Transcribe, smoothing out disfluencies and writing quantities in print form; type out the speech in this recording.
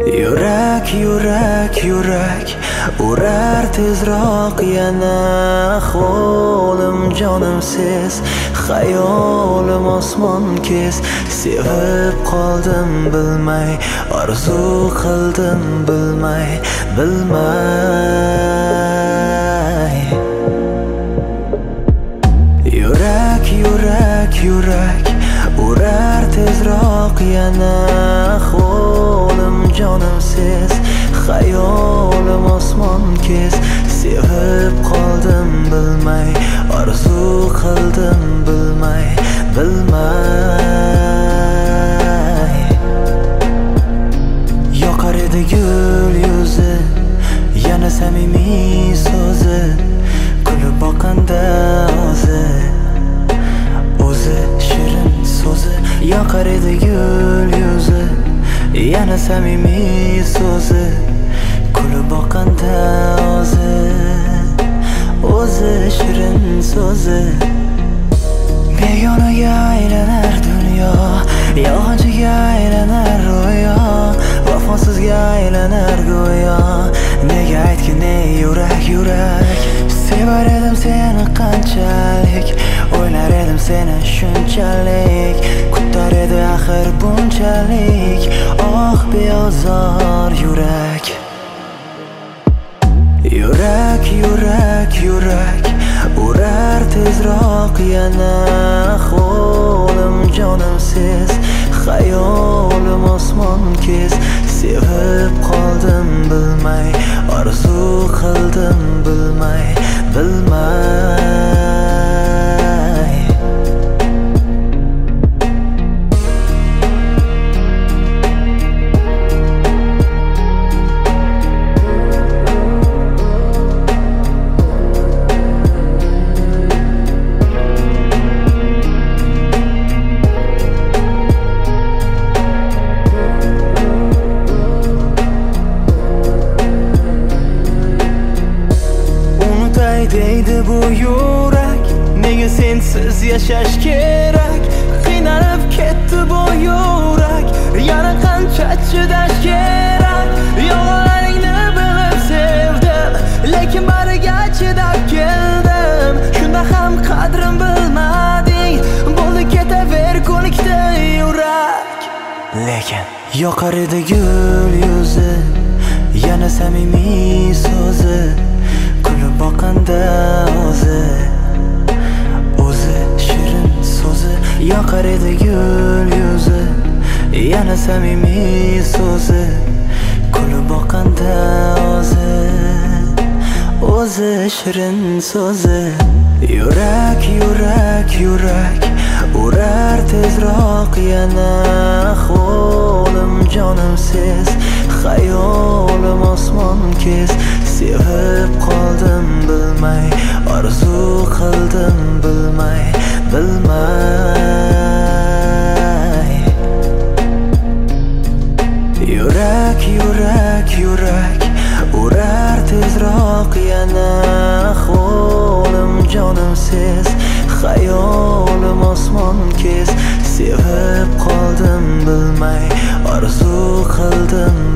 Yurak, yurak, yurak urar tezroq yana ahvolim jonimsiz xayolim osmon kez sevib qoldim bilmay orzu qildim bilmay Yurak, yurak, yurak urar tezroq yana ahvolim jonimsiz xayolim osmon kez sevib qoldim bilmay orzu qildim bilmay Yoqar edi gul yuzi yana samimiy so'zi kulib boqanda o'zi shirin so'zi yoqar edi gul yuzi yana samimiy so'zi kulib boqanda o'zi shirin so'zi begonaga aylanar dunyo yolg'onchiga aylanar ro'yo vafosizga aylanar go'yo nega aytgin ey yurak yurak sevar edim seni qanchalik o'ylar edim seni shunchalik kutar edi axir bunchalik oh beozor yurak Yurak, yurak, yurak urar tezroq yana ahvolim jonimsiz xayolim osmon kez sevib qoldim bilmay orzu qildim bilmay deydi bu yurak nega sensiz yashash kerak qiynalib ketdi bu yurak yana qancha chidash kerak yolg'onlaringni bilib sevdim lekin bariga chidab keldim shunda ham qadrim bilmading bo'ldi ketaver ko'nikdi yurak lekin yoqar edi gul yuzi yana samimiy so'zi kulib boqanda o'zi shirin so'zi yoqar edi gul yuzi yana samimiy so'zi kulib boqanda o'zi shirin so'zi Yurak, yurak, yurak urar tezroq yana ahvolim jonimsiz xayolim osmon kez sevib qoldim bilmay orzu qildim bilmay Yurak, yurak, yurak urar tezroq yana ahvolim jonimsiz xayolim osmon kez sevib qoldim bilmay orzu qildim